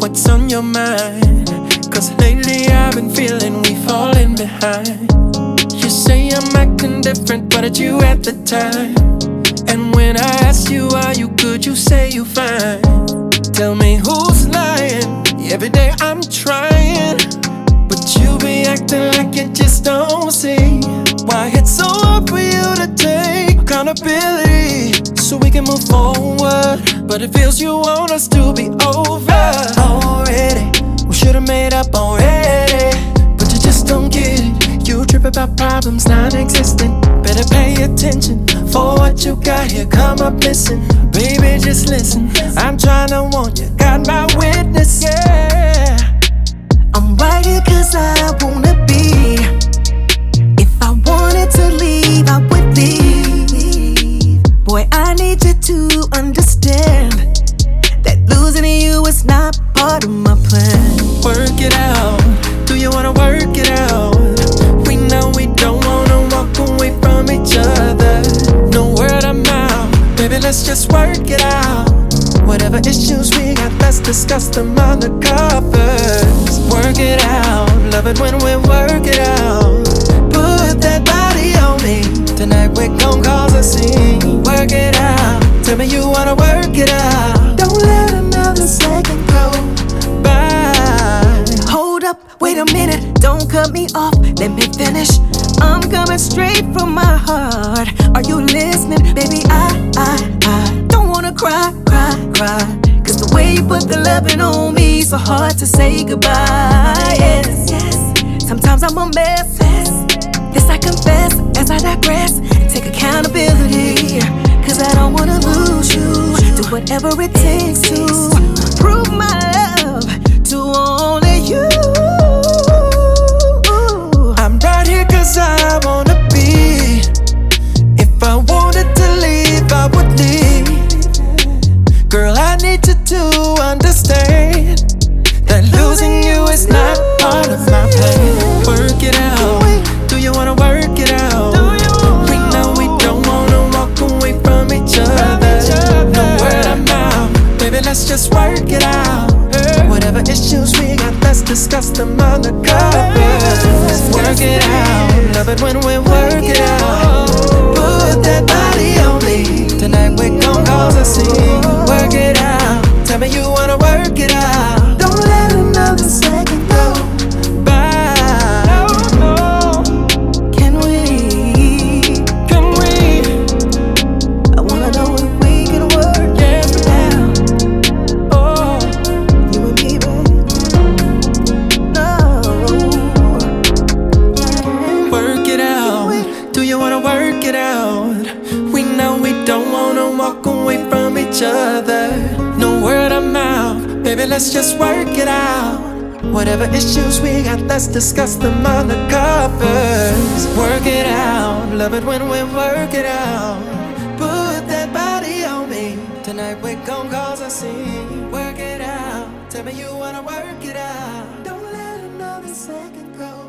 What's on your mind? Cause lately I've been feeling we falling behind. You say I'm acting different, but at you at the time. And when I ask you are you good, you say you fine. Tell me who's lying? Every day I'm trying, but you be acting like you just don't see why it's so hard for you to take accountability so we can move forward. But it feels you want us to be over already. We should've made up already, but you just don't get it. You trip about problems non-existent. Better pay attention for what you got here. Come up missing, baby, just listen. I'm trying to warn you, got my witness, yeah. I'm right here cause I wanna be. If I wanted to leave, I would leave. Boy, I need you to understand that losing you is not part of my plan. Work it out, do you wanna work it out? We know we don't wanna walk away from each other. No word of mouth, baby, let's just work it out. Whatever issues we got, let's discuss them on the covers. Work it out, love it when we work it out. Put that body on me, tonight we gon' cause a scene. Work it out, tell me you wanna work it out. Don't let another second go by. Hold up, wait a minute, don't cut me off, let me finish. I'm coming straight from my heart. Are you listening? Baby, I don't wanna cry. Cause the way you put the loving on me, so hard to say goodbye. Yes, sometimes I'm a mess. This I confess as I digress. Take accountability, cause I don't wanna lose you. Do whatever it takes to prove my love to only you. I'm right here cause I wanna be. If I wanted to leave, I would leave. Girl, I need you to understand that losing you is not part of my plan. Work it out, do you wanna work it out? We know we don't wanna walk away from each other. No word of mouth, baby, let's just work it out. Whatever issues we got, let's discuss them on the covers. Work it out, love it when we work it out. Put that body on me, tonight we gon' cause a scene. Work it out, tell me you wanna work it out. Don't let another second go by. No. Can we? I wanna know if we can work it out. Oh. You and me, baby. No. Work it out, do you wanna work it out? We know we don't wanna walk away from each other. No word of mouth, baby, let's just work it out. Whatever issues we got, let's discuss them on the covers. Work it out, love it when we work it out. Put that body on me, tonight we gon' cause a scene. Work it out, tell me you wanna work it out. Don't let another second go